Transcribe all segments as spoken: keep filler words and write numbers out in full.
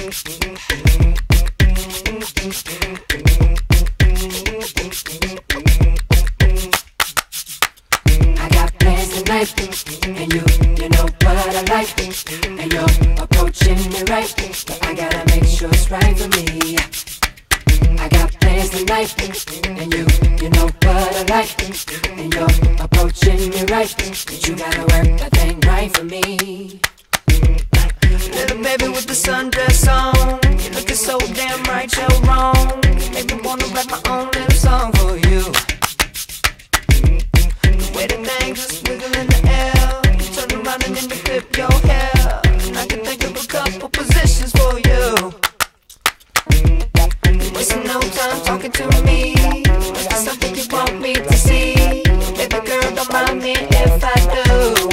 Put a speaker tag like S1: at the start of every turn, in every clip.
S1: And you, you know what I like, and you're approaching me right, but I gotta make sure it's right for me. I got plans tonight, and you, you know what I like, and you're approaching me right, but you gotta work that thing right for me.
S2: Little baby with the sundress on, you're looking so damn right, you're wrong. You make me wanna write my own little song for you. The way the thing just wiggle in the air, you turn around and then you flip your hair, and I can think of a couple positions for you. You're wasting no time talking to me. Is there something you want me to see? Baby girl, don't mind me if I do.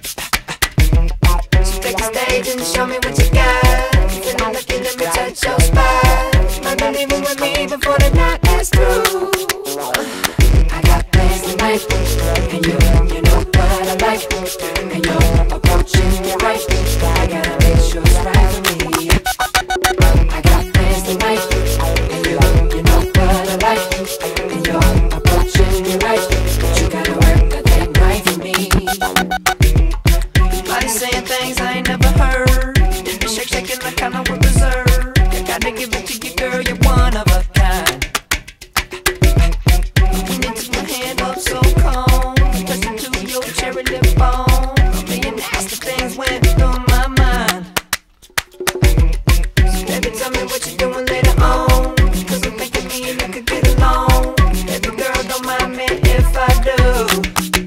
S2: So take the stage and show me what you got. Then I'm looking, let me touch your spot. Might be leaving with me before the night is through.
S1: I got plans tonight, and you, you know what I like, and you're approaching me right, I gotta make sure it's right for me. I got plans tonight, and you, you know what I like, and you're approaching me right, but you gotta work that thing right for me.
S2: Body saying things I ain't never heard, and you shake shaking like I know what reserve. I gotta give it to you, girl, you're one of a kind. When you took my hand up so calm, touched into your cherry lip balm, a million nasty things went through my mind. So baby, tell me what you're doing later on, cause I'm thinking me and you could get along. Baby girl, don't mind me if I do.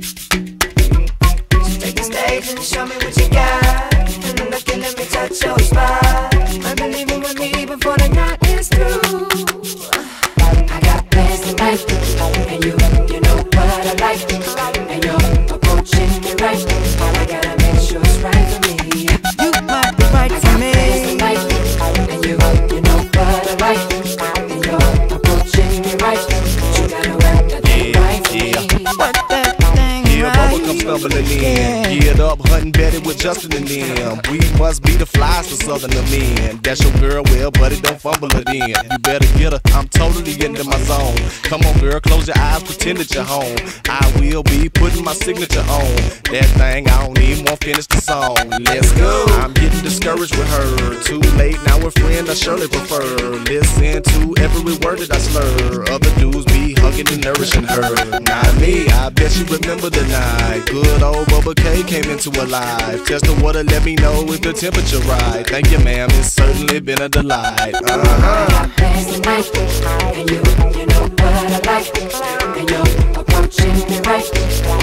S2: So take the stage and show me what you got, and then look and let me touch your spot. Might be leaving with me before the night is through.
S1: I got plans tonight, and you, you know what I like, and you're approaching me right, but I gotta make sure it's right for me.
S2: You might be right for me.
S1: Tonight, and you, you know what I like, and you're approaching me right, but you gotta work that thing right for me.
S2: Work that thing
S3: Yeah,
S2: right.
S3: Bubba come stumbling in. Geared up, hunting Betty with Justin and them. We must be the flies to southern men. That's your girl, well, buddy, don't fumble it in. You better get her, I'm totally into my zone. Come on, girl, close your eyes, pretend that you're home. I will be putting my signature on that thing, I don't even want to finish the song. Let's go. I'm getting discouraged with her. Too late, now a friend I surely prefer. Listen to every word that I slur. Other dudes be hugging and nourishing her. Not me, I bet you remember the night. Good old Bubba K came into her life. Test the water, let me know if the temperature right. Thank you, ma'am, it's certainly been a delight. Uh-huh.
S1: I got plans tonight, and you, you know what I like, and you're approaching me right,